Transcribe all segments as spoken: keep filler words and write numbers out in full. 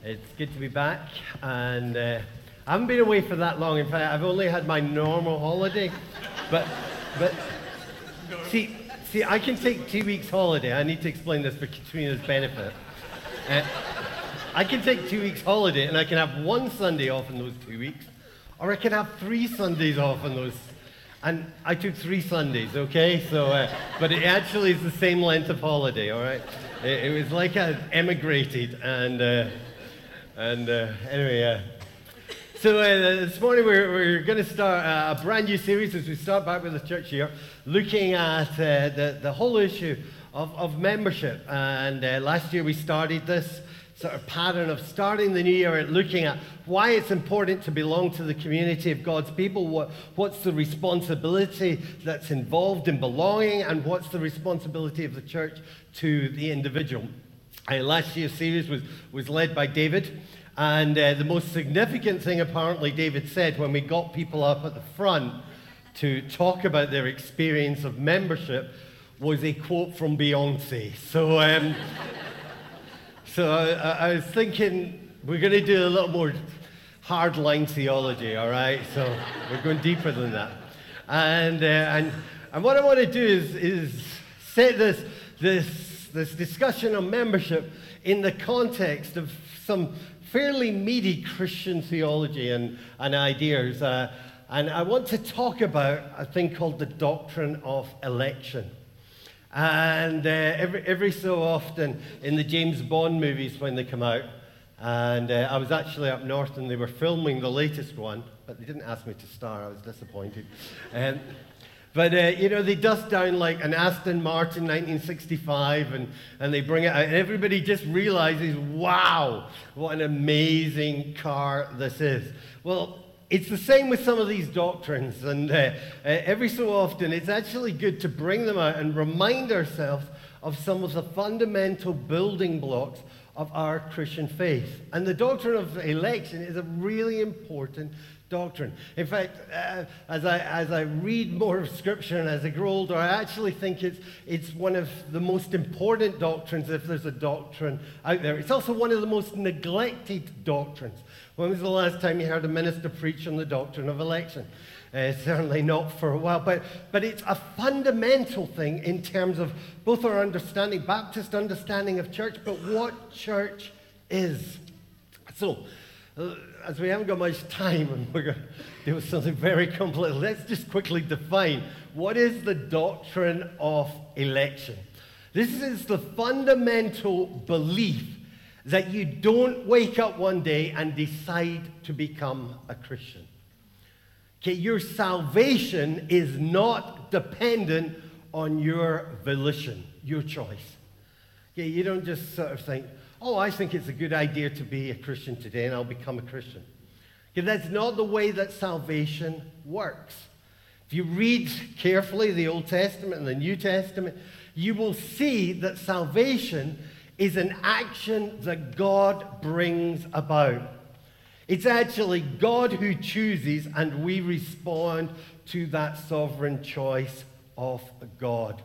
It's good to be back, and uh, I haven't been away for that long. In fact, I've only had my normal holiday, but but see, see, I can take two weeks holiday. I need to explain this for Katrina's benefit. Uh, I can take two weeks holiday, and I can have one Sunday off in those two weeks, or I can have three Sundays off in those. And I took three Sundays, okay? So, uh, but it actually is the same length of holiday, all right? It, it was like I emigrated, and uh, and uh, anyway, uh, so uh, this morning we're we're going to start a brand new series as we start back with the church here, looking at uh, the the whole issue of of membership. And uh, last year we started this sort of pattern of starting the new year and looking at why it's important to belong to the community of God's people, what, what's the responsibility that's involved in belonging, and what's the responsibility of the church to the individual. Uh, last year's series was, was led by David, and uh, the most significant thing apparently David said when we got people up at the front to talk about their experience of membership was a quote from Beyonce. So, um, So I, I was thinking we're going to do a little more hardline theology, all right? So we're going deeper than that. And uh, and and what I want to do is is set this this this discussion on membership in the context of some fairly meaty Christian theology and and ideas. Uh, and I want to talk about a thing called the doctrine of election. And uh, every every so often in the James Bond movies when they come out, and uh, I was actually up north and they were filming the latest one, but they didn't ask me to star. I was disappointed. Um, but uh, you know, they dust down like an Aston Martin nineteen sixty-five, and and they bring it out, and everybody just realizes, wow, what an amazing car this is. Well, it's the same with some of these doctrines, and uh, uh, every so often it's actually good to bring them out and remind ourselves of some of the fundamental building blocks of our Christian faith. And the doctrine of election is a really important doctrine. In fact, uh, as I as I read more of Scripture and as I grow older, I actually think it's it's one of the most important doctrines if there's a doctrine out there. It's also one of the most neglected doctrines. When was the last time you heard a minister preach on the doctrine of election? Uh, certainly not for a while, but, but it's a fundamental thing in terms of both our understanding, Baptist understanding of church, but what church is. So, uh, as we haven't got much time and we're going to deal with something very complex, let's just quickly define what is the doctrine of election. This is the fundamental belief that you don't wake up one day and decide to become a Christian. Okay, your salvation is not dependent on your volition, your choice. Okay, you don't just sort of think, oh, I think it's a good idea to be a Christian today and I'll become a Christian. Okay, that's not the way that salvation works. If you read carefully the Old Testament and the New Testament, you will see that salvation is an action that God brings about. It's actually God who chooses, and we respond to that sovereign choice of God.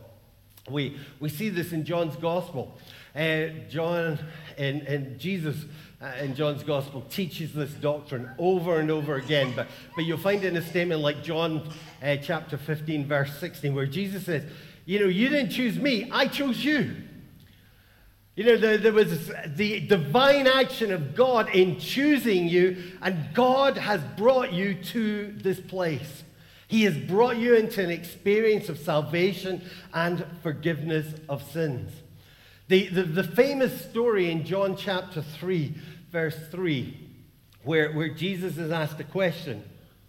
We we see this in John's Gospel. Uh, John and, and Jesus uh, in John's Gospel teaches this doctrine over and over again, but, but you'll find it in a statement like John uh, chapter fifteen, verse sixteen, where Jesus says, you know, you didn't choose me, I chose you. You know, there, there was the divine action of God in choosing you, and God has brought you to this place. He has brought you into an experience of salvation and forgiveness of sins. The, the, the famous story in John chapter three, verse three, where, where Jesus is asked a question,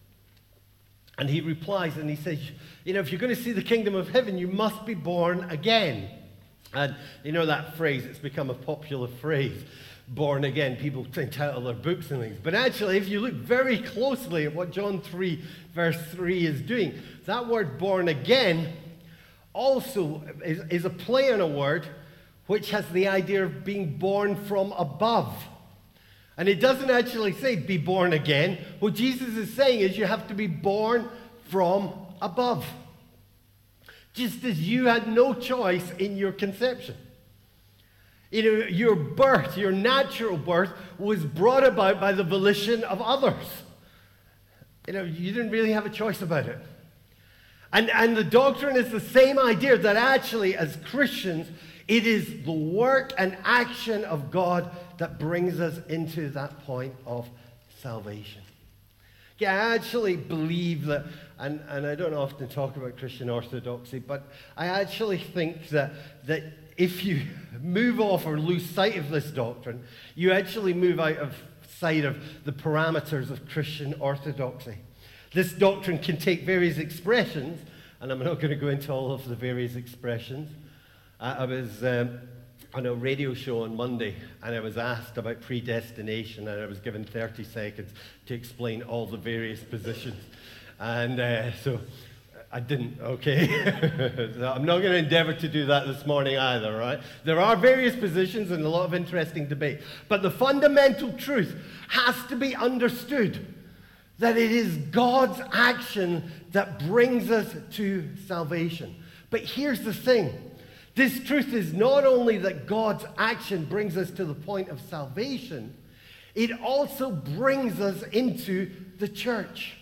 and he replies, and he says, you know, if you're going to see the kingdom of heaven, you must be born again. And you know that phrase, it's become a popular phrase, born again. People entitle their books and things. But actually, if you look very closely at what John three, verse three is doing, that word born again also is, is a play on a word which has the idea of being born from above. And it doesn't actually say be born again. What Jesus is saying is you have to be born from above. Just as you had no choice in your conception. You know, your birth, your natural birth, was brought about by the volition of others. You know, you didn't really have a choice about it. And, and the doctrine is the same idea that actually, as Christians, it is the work and action of God that brings us into that point of salvation. Yeah, I actually believe that, and, and I don't often talk about Christian orthodoxy, but I actually think that, that if you move off or lose sight of this doctrine, you actually move out of sight of the parameters of Christian orthodoxy. This doctrine can take various expressions, and I'm not going to go into all of the various expressions. I, I was um, on a radio show on Monday, and I was asked about predestination, and I was given thirty seconds to explain all the various positions. And uh, so I didn't, okay? So I'm not going to endeavor to do that this morning either, right? There are various positions and a lot of interesting debate. But the fundamental truth has to be understood, that it is God's action that brings us to salvation. But here's the thing. This truth is not only that God's action brings us to the point of salvation, it also brings us into the church.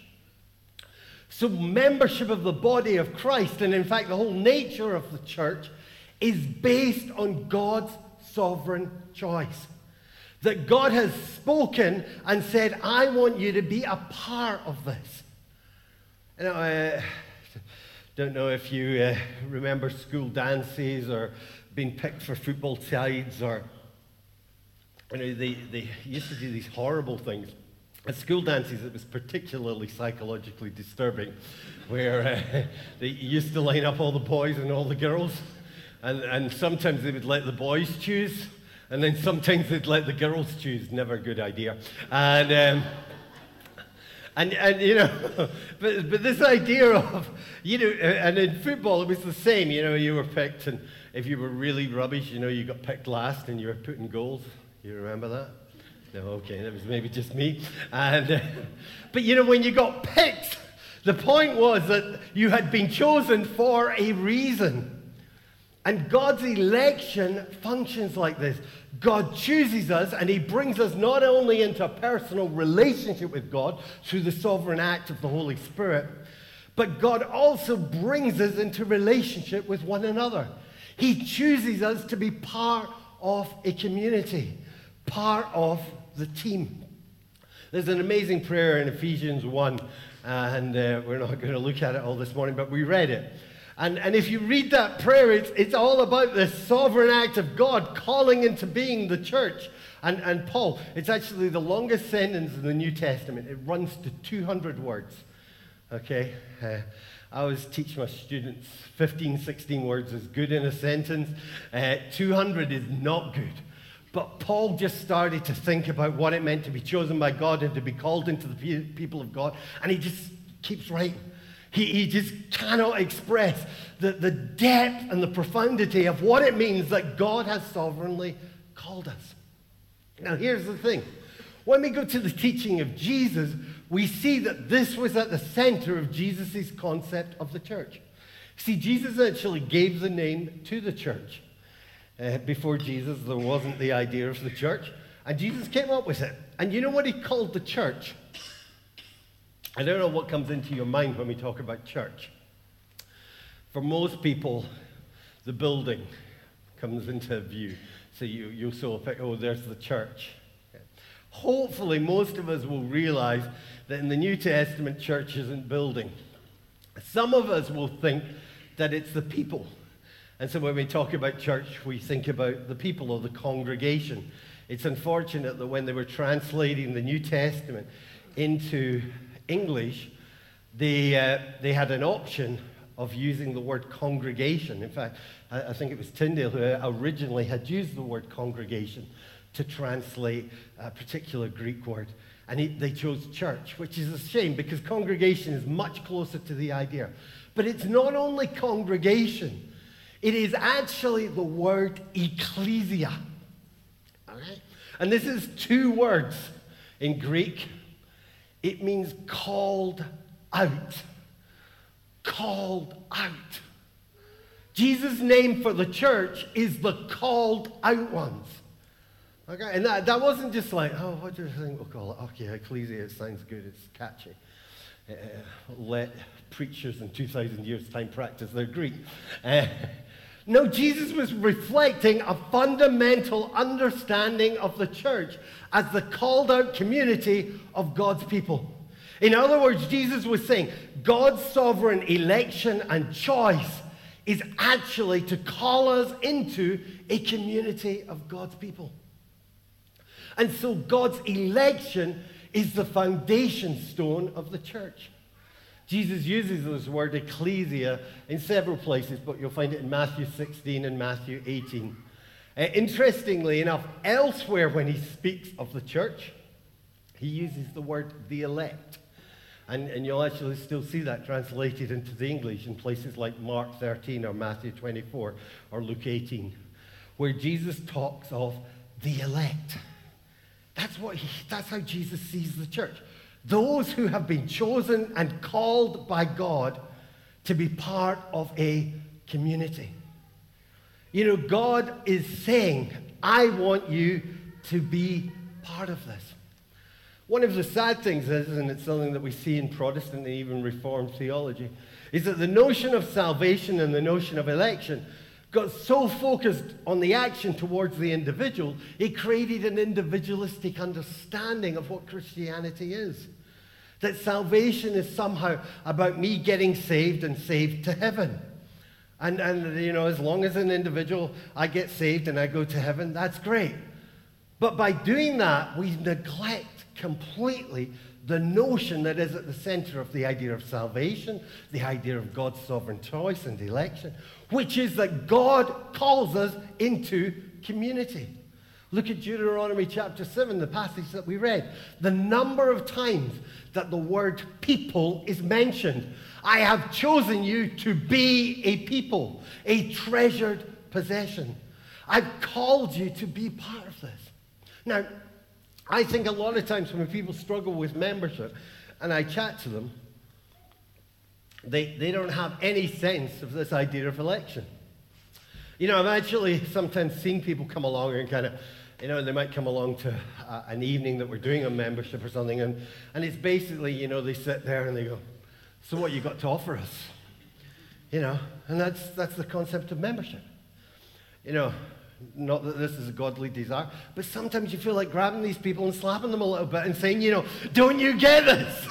So membership of the body of Christ, and in fact the whole nature of the church, is based on God's sovereign choice. That God has spoken and said, I want you to be a part of this. You know, I don't know if you uh, remember school dances or being picked for football sides, or, you know, they, they used to do these horrible things. At school dances, it was particularly psychologically disturbing, where uh, they used to line up all the boys and all the girls, and, and sometimes they would let the boys choose, and then sometimes they'd let the girls choose. Never a good idea. And, um, and, and you know, but, but this idea of, you know, and in football it was the same, you know, you were picked, and if you were really rubbish, you know, you got picked last and you were put in goals. You remember that? No, okay, that was maybe just me. And, uh, but you know, when you got picked, the point was that you had been chosen for a reason. And God's election functions like this. God chooses us, and he brings us not only into a personal relationship with God through the sovereign act of the Holy Spirit, but God also brings us into relationship with one another. He chooses us to be part of a community, part of the team. There's an amazing prayer in Ephesians one, and uh, we're not going to look at it all this morning, but we read it. And, and if you read that prayer, it's, it's all about this sovereign act of God calling into being the church. And, and Paul, it's actually the longest sentence in the New Testament. It runs to two hundred words. Okay? Uh, I always teach my students fifteen, sixteen words is good in a sentence. Uh, two hundred is not good. But Paul just started to think about what it meant to be chosen by God and to be called into the pe- people of God. And he just keeps writing. He, he just cannot express the, the depth and the profundity of what it means that God has sovereignly called us. Now, here's the thing. When we go to the teaching of Jesus, we see that this was at the center of Jesus' concept of the church. See, Jesus actually gave the name to the church. Uh, before Jesus, there wasn't the idea of the church, and Jesus came up with it. And you know what he called the church? I don't know what comes into your mind when we talk about church. For most people, the building comes into view. So you, you'll sort of think, oh, there's the church. Hopefully, most of us will realize that in the New Testament, church isn't building. Some of us will think that it's the people. And so when we talk about church, we think about the people or the congregation. It's unfortunate that when they were translating the New Testament into English, they, uh, they had an option of using the word congregation. In fact, I, I think it was Tyndale who originally had used the word congregation to translate a particular Greek word. And he, they chose church, which is a shame because congregation is much closer to the idea. But it's not only congregation. It is actually the word ecclesia. All right? And this is two words in Greek. It means called out. Called out. Jesus' name for the church is the called out ones. Okay, and that, that wasn't just like, oh, what do you think we'll call it? Okay, ecclesia, it sounds good, it's catchy. Uh, let preachers in two thousand years' time practice their Greek. Uh, no, Jesus was reflecting a fundamental understanding of the church as the called out community of God's people. In other words, Jesus was saying God's sovereign election and choice is actually to call us into a community of God's people. And so God's election is the foundation stone of the church. Jesus uses this word ecclesia in several places, but you'll find it in Matthew sixteen and Matthew eighteen. Uh, interestingly enough, elsewhere when he speaks of the church, he uses the word the elect. And, and you'll actually still see that translated into the English in places like Mark thirteen or Matthew twenty-four or Luke eighteen, where Jesus talks of the elect. That's what he, that's how Jesus sees the church. Those who have been chosen and called by God to be part of a community. You know, God is saying, I want you to be part of this. One of the sad things is, and it's something that we see in Protestant and even Reformed theology, is that the notion of salvation and the notion of election got so focused on the action towards the individual, it created an individualistic understanding of what Christianity is. That salvation is somehow about me getting saved and saved to heaven. And, and, you know, as long as an individual, I get saved and I go to heaven, that's great. But by doing that, we neglect completely the notion that is at the center of the idea of salvation, the idea of God's sovereign choice and election, which is that God calls us into community. Look at Deuteronomy chapter seven, the passage that we read. The number of times that the word people is mentioned. I have chosen you to be a people, a treasured possession. I've called you to be part of this. Now, I think a lot of times when people struggle with membership, and I chat to them, they, they don't have any sense of this idea of election. You know, I've actually sometimes seen people come along and kind of, you know, they might come along to uh, an evening that we're doing on membership or something, and, and it's basically, you know, they sit there and they go, so what you got to offer us? You know, and that's, that's the concept of membership. You know, not that this is a godly desire, but sometimes you feel like grabbing these people and slapping them a little bit and saying, you know, don't you get this?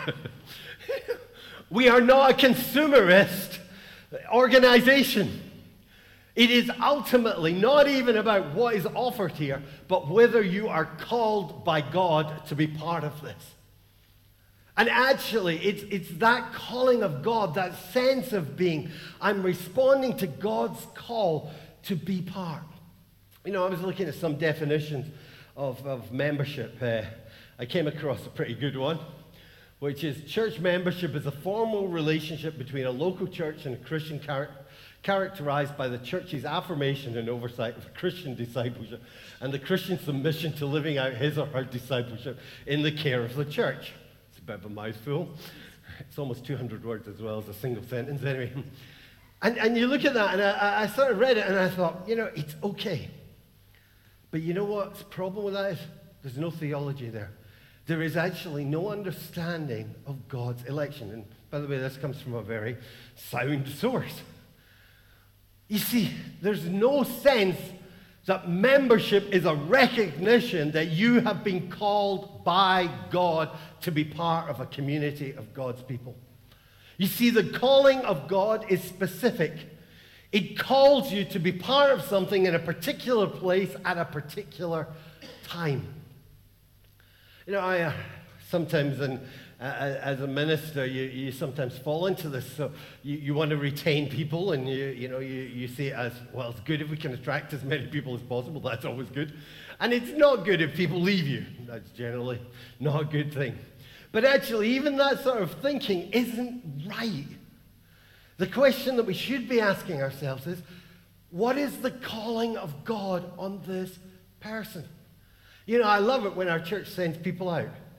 We are not a consumerist organization. It is ultimately not even about what is offered here, but whether you are called by God to be part of this. And actually, it's, it's that calling of God, that sense of being, I'm responding to God's call to be part. You know, I was looking at some definitions of, of membership. Uh, I came across a pretty good one, which is church membership is a formal relationship between a local church and a Christian char- characterized by the church's affirmation and oversight of Christian discipleship and the Christian submission to living out his or her discipleship in the care of the church. It's a bit of a mouthful. It's almost two hundred words as well as a single sentence anyway. And, and you look at that, and I, I sort of read it, and I thought, you know, it's okay. But you know what's the problem with that is? There's no theology there. There is actually no understanding of God's election. And by the way, this comes from a very sound source. You see, there's no sense that membership is a recognition that you have been called by God to be part of a community of God's people. You see, the calling of God is specific. It calls you to be part of something in a particular place at a particular time. You know, I uh, sometimes, in, uh, as a minister, you, you sometimes fall into this. So you, you want to retain people, and you you know you, you see it as, well, it's good if we can attract as many people as possible. That's always good. And it's not good if people leave you. That's generally not a good thing. But actually, even that sort of thinking isn't right. The question that we should be asking ourselves is, what is the calling of God on this person? You know, I love it when our church sends people out.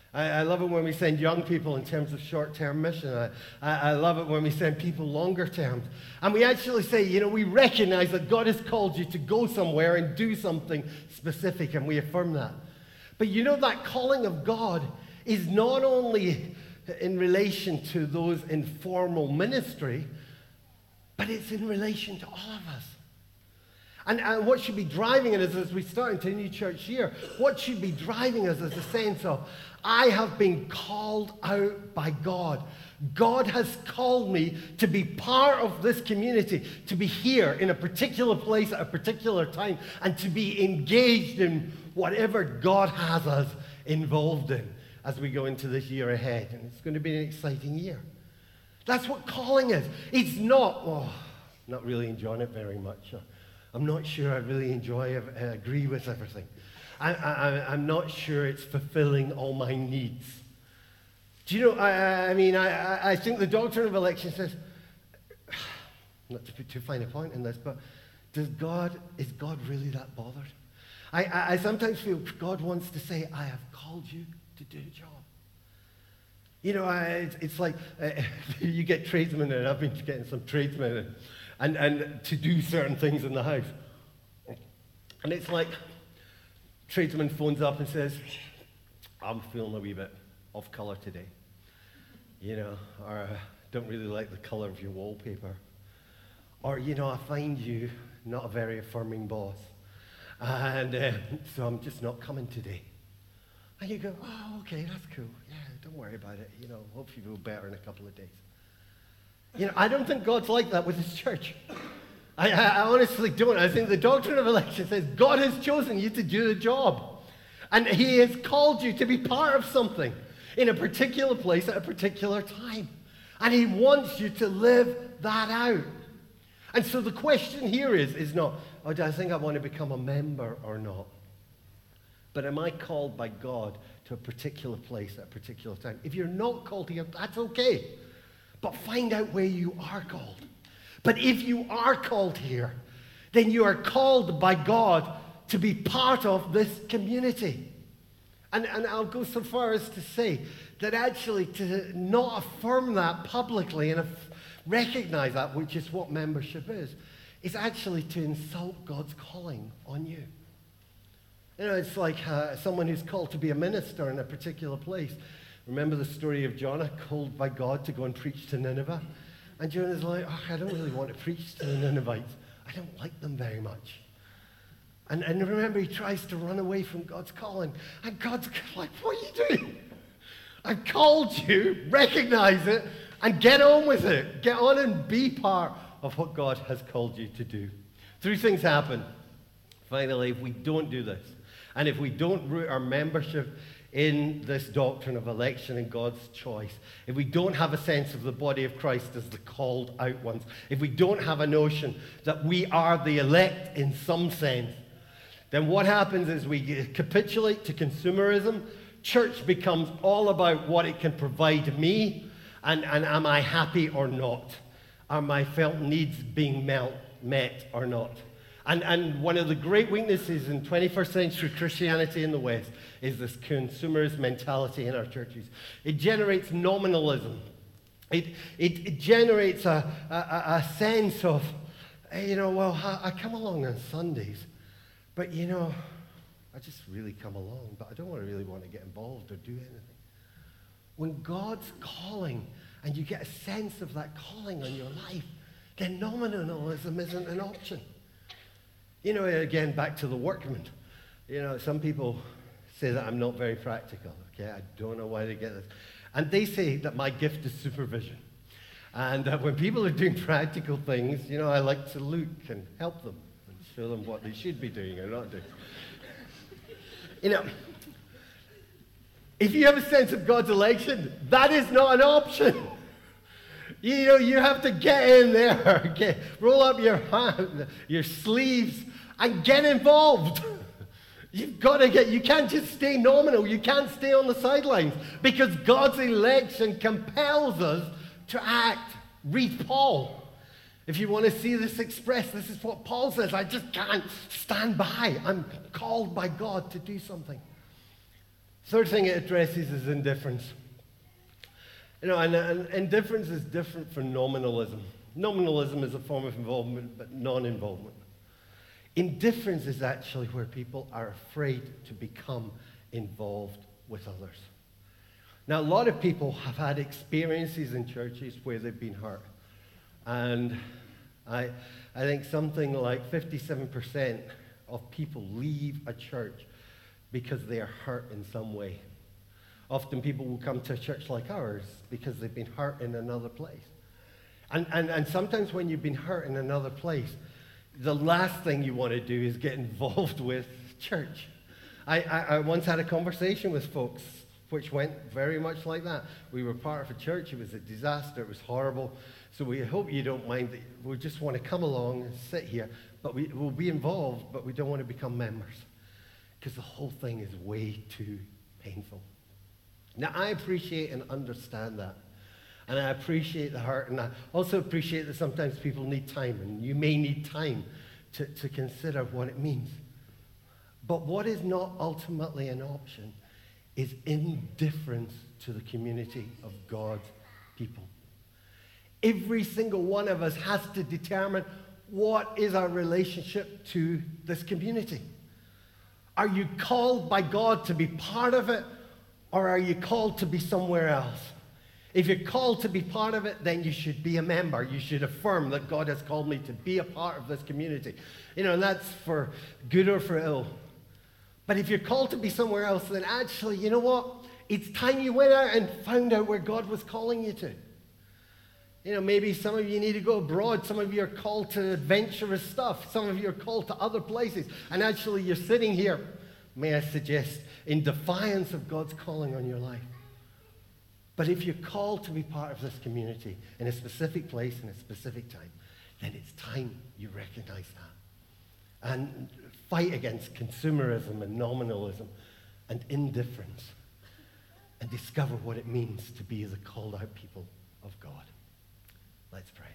I, I love it when we send young people in terms of short-term mission. I, I, I love it when we send people longer terms. And we actually say, you know, we recognize that God has called you to go somewhere and do something specific, and we affirm that. But you know, that calling of God is not only in relation to those in formal ministry, but it's in relation to all of us. And, and what should be driving us as we start into a new church year, what should be driving us is a sense of, I have been called out by God. God has called me to be part of this community, to be here in a particular place at a particular time, and to be engaged in whatever God has us involved in as we go into this year ahead. And it's going to be an exciting year. That's what calling is. It's not, oh, not really enjoying it very much. I'm not sure I really enjoy, uh, agree with everything. I, I, I'm not sure it's fulfilling all my needs. Do you know, I, I mean, I, I think the doctrine of election says, not to put too fine a point in this, but does God, is God really that bothered? I, I, I sometimes feel God wants to say, I have called you to do a job. You know, I, it's, it's like uh, you get tradesmen, and I've been getting some tradesmen, and, and, and to do certain things in the house. And it's like, tradesman phones up and says, I'm feeling a wee bit off colour today. You know, or I don't really like the colour of your wallpaper. Or, you know, I find you not a very affirming boss. And uh, so I'm just not coming today. And you go, oh, okay, that's cool. Yeah, don't worry about it. You know, hope you feel better in a couple of days. You know, I don't think God's like that with his church. I, I, I honestly don't. I think the doctrine of election says God has chosen you to do the job. And he has called you to be part of something in a particular place at a particular time. And he wants you to live that out. And so the question here is, is not, oh, do I think I want to become a member or not? But am I called by God to a particular place at a particular time? If you're not called here, that's okay. But find out where you are called. But if you are called here, then you are called by God to be part of this community. And, and I'll go so far as to say that actually to not affirm that publicly and recognize that, which is what membership is, is actually to insult God's calling on you. You know, it's like uh, someone who's called to be a minister in a particular place. Remember the story of Jonah, called by God to go and preach to Nineveh? And Jonah's like, oh, I don't really want to preach to the Ninevites. I don't like them very much. And, and remember, he tries to run away from God's calling. And God's like, what are you doing? I've called you, recognize it, and get on with it. Get on and be part of what God has called you to do. Three things happen, finally, if we don't do this. And if we don't root our membership in this doctrine of election and God's choice, if we don't have a sense of the body of Christ as the called out ones, if we don't have a notion that we are the elect in some sense, then what happens is we capitulate to consumerism. Church becomes all about what it can provide me, and, and am I happy or not? Are my felt needs being met, met or not? And, and one of the great weaknesses in twenty-first century Christianity in the West is this consumerist mentality in our churches. It generates nominalism. It, it, it generates a, a, a sense of, you know, well, I, I come along on Sundays, but, you know, I just really come along, but I don't really want to get involved or do anything. When God's calling, and you get a sense of that calling on your life, then nominalism isn't an option. You know, again, back to the workman. You know, some people say that I'm not very practical. Okay, I don't know why they get this. And they say that my gift is supervision. And uh, when people are doing practical things, you know, I like to look and help them and show them what they should be doing or not doing. You know, if you have a sense of God's election, that is not an option. You know, you have to get in there, get, roll up your hand, your sleeves, and get involved. You've got to get, you can't just stay nominal. You can't stay on the sidelines because God's election compels us to act. Read Paul. If you want to see this expressed, this is what Paul says. I just can't stand by. I'm called by God to do something. Third thing it addresses is indifference. You know, and, and indifference is different from nominalism. Nominalism is a form of involvement, but non-involvement. Indifference is actually where people are afraid to become involved with others. Now, a lot of people have had experiences in churches where they've been hurt. And I, I think something like fifty-seven percent of people leave a church because they are hurt in some way. Often people will come to a church like ours because they've been hurt in another place. And, and, and sometimes when you've been hurt in another place, the last thing you want to do is get involved with church. I, I, I once had a conversation with folks which went very much like that. We were part of a church. It was a disaster. It was horrible. So we hope you don't mind that we just want to come along and sit here, but we will be involved, but we don't want to become members because the whole thing is way too painful. Now, I appreciate and understand that. And I appreciate the hurt, and I also appreciate that sometimes people need time, and you may need time to, to consider what it means. But what is not ultimately an option is indifference to the community of God's people. Every single one of us has to determine what is our relationship to this community. Are you called by God to be part of it, or are you called to be somewhere else? If you're called to be part of it, then you should be a member. You should affirm that God has called me to be a part of this community. You know, and that's for good or for ill. But if you're called to be somewhere else, then actually, you know what? It's time you went out and found out where God was calling you to. You know, maybe some of you need to go abroad. Some of you are called to adventurous stuff. Some of you are called to other places. And actually, you're sitting here, may I suggest, in defiance of God's calling on your life. But if you're called to be part of this community in a specific place in a specific time, then it's time you recognize that. And fight against consumerism and nominalism and indifference and discover what it means to be the called out people of God. Let's pray.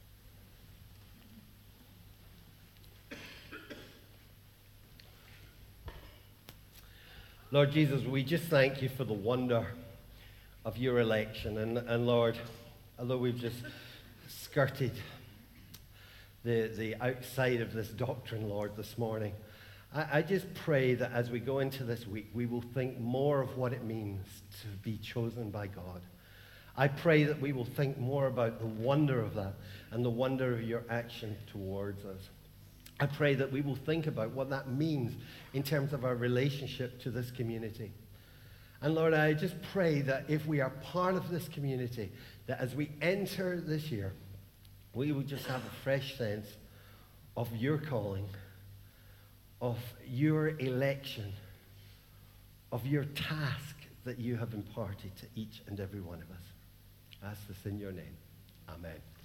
Lord Jesus, we just thank you for the wonder of your election. And, and Lord, although we've just skirted the, the outside of this doctrine, Lord, this morning, I, I just pray that as we go into this week, we will think more of what it means to be chosen by God. I pray that we will think more about the wonder of that and the wonder of your action towards us. I pray that we will think about what that means in terms of our relationship to this community. And Lord, I just pray that if we are part of this community, that as we enter this year, we will just have a fresh sense of your calling, of your election, of your task that you have imparted to each and every one of us. I ask this in your name. Amen.